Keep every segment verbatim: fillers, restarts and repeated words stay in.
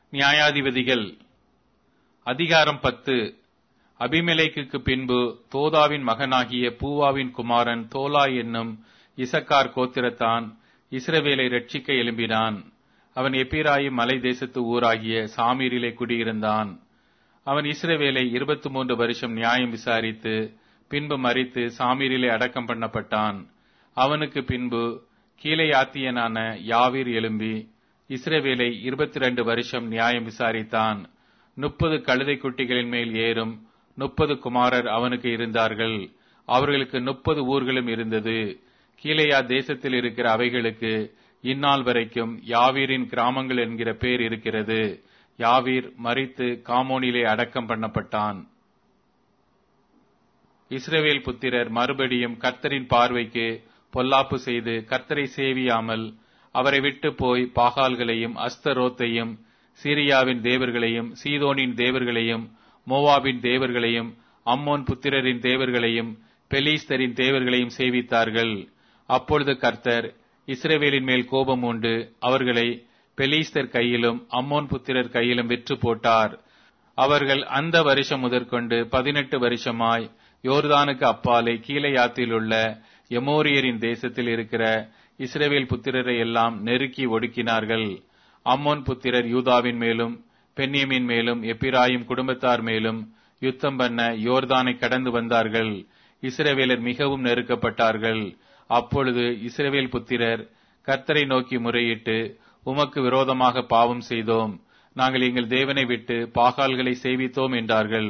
நியாயாதிபதிகள் அதிகாரம் பத்து. அபிமெலேக்குக்கு பின்பு தோதாவின் மகனாகிய பூவாவின் குமாரன் தோலா என்னும் இசக்கார் கோத்திரத்தான் இஸ்ரவேலை ரட்சிக்க எழும்பினான். அவன் எப்பிராயிம் மலை தேசத்து ஊராகிய சாமீரிலே குடியிருந்தான். அவன் இஸ்ரவேலை இருபத்தி மூன்று வருஷம் நியாயம் விசாரித்து பின்பு மரித்து சாமீரிலே அடக்கம் பண்ணப்பட்டான். அவனுக்கு பின்பு கீலேயாத்தியனான யாவீர் எழும்பி இஸ்ரவேலை இருபத்தி இரண்டு வருஷம் நியாயம் விசாரித்தான். முப்பது கழுதை குட்டிகளின் மேல் ஏறும் முப்பது குமாரர் அவனுக்கு இருந்தார்கள். அவர்களுக்கு முப்பது ஊர்களும் இருந்தது. கீலேயா தேசத்தில் இருக்கிற அவைகளுக்கு இந்நாள் வரைக்கும் யாவீரின் கிராமங்கள் என்கிற பேர் இருக்கிறது. யாவீர் மரித்து காமோனிலே அடக்கம் பண்ணப்பட்டான். இஸ்ரவேல் புத்திரர் மறுபடியும் கர்த்தரின் பார்வைக்கு பொல்லாப்பு செய்து கர்த்தரை சேவியாமல் அவரை விட்டு போய் பாகால்களையும் அஸ்தரோத்தையும் சீரியாவின் தேவர்களையும் சீதோனின் தேவர்களையும் மோவாபின் தேவர்களையும் அம்மோன் புத்திரரின் தேவர்களையும் பெலிஸ்தரின் தேவர்களையும் சேவித்தார்கள். அப்பொழுது கர்த்தர் இஸ்ரவேலின் மேல் கோபம் உண்டு அவர்களை பெலிஸ்தர் கையிலும் அம்மோன் புத்திரர் கையிலும் விற்று போட்டார். அவர்கள் அந்த வருஷம் முதற்கொண்டு பதினெட்டு வருஷமாய் யோர்தானுக்கு அப்பாலே கீலேயாத்தில் உள்ள எமோரியரின் தேசத்தில் இருக்கிற இஸ்ரவேல் புத்திரரை எல்லாம் நெருக்கி ஒடுக்கினார்கள். அம்மோன் புத்திரர் யூதாவின் மேலும் பென்யமின் மேலும் எப்பிராயிம் குடும்பத்தார் மேலும் யுத்தம் பண்ண யோர்தானை கடந்து வந்தார்கள். இஸ்ரவேலர் மிகவும் நெருக்கப்பட்டார்கள். அப்பொழுது இஸ்ரவேல் புத்திரர் கர்த்தரை நோக்கி முறையிட்டு, உமக்கு விரோதமாக பாவம் செய்தோம், நாங்கள் எங்கள் தேவனை விட்டு பாகால்களை சேவித்தோம் என்றார்கள்.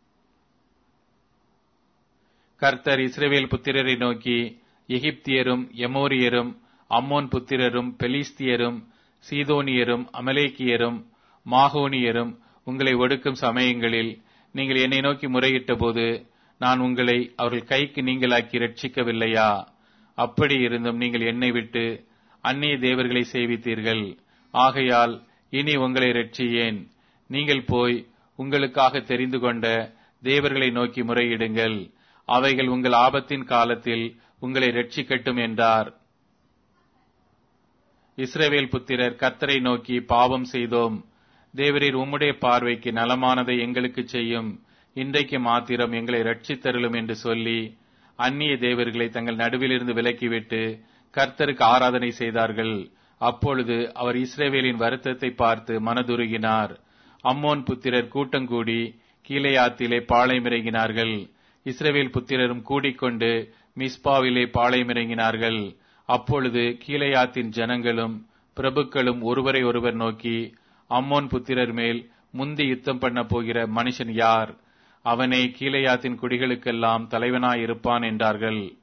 கர்த்தர் இஸ்ரவேல் புத்திரரை நோக்கி, எகிப்தியரும் எமோரியரும் அம்மோன் புத்திரரும் பெலிஸ்தியரும் சீதோனியரும் அமலேக்கியரும் மாகோனியரும் உங்களை ஒடுக்கும் சமயங்களில் நீங்கள் என்னை நோக்கி முறையிட்ட போது நான் உங்களை அவர்கள் கைக்கு நீங்களாக்கி ரட்சிக்கவில்லையா? அப்படி இருந்தும் நீங்கள் என்னை விட்டு அந்நிய தேவர்களை சேவித்தீர்கள். ஆகையால் இனி உங்களை ரட்சியேன். நீங்கள் போய் உங்களுக்காக தெரிந்து கொண்ட தேவர்களை நோக்கி முறையிடுங்கள். அவைகள் உங்கள் ஆபத்தின் காலத்தில் உங்களை ரட்சிக்கட்டும் என்றார். இஸ்ரவேல் புத்திரர் கர்த்தரை நோக்கி, பாவம் செய்தோம், தேவரீர் உம்முடைய பார்வைக்கு நலமானதை எங்களுக்கு செய்யும், இன்றைக்கு மாத்திரம் எங்களை ரட்சித்தருளும் என்று சொல்லி அந்நிய தேவர்களை தங்கள் நடுவிலிருந்து விலக்கிவிட்டு கர்த்தருக்கு ஆராதனை செய்தார்கள். அப்பொழுது அவர் இஸ்ரவேலின் வருத்தத்தை பார்த்து மனதுருகினார். அம்மோன் புத்திரர் கூட்டங்கூடி கீலேயாத்திலே பாளையமிறங்கினார்கள். இஸ்ரவேல் புத்திரரும் கூடிக்கொண்டு மிஸ்பாவிலே பாளையமிறங்கினார்கள். அப்பொழுது கீலேயாத்தின் ஜனங்களும் பிரபுக்களும் ஒருவரை ஒருவர் நோக்கி, அம்மோன் புத்திரர் மேல் முந்தி யுத்தம் பண்ண போகிற மனுஷன் யார்? அவனே கீலேயாத்தின் குடிகளுக்கெல்லாம் தலைவனாயிருப்பான் என்றார்கள்.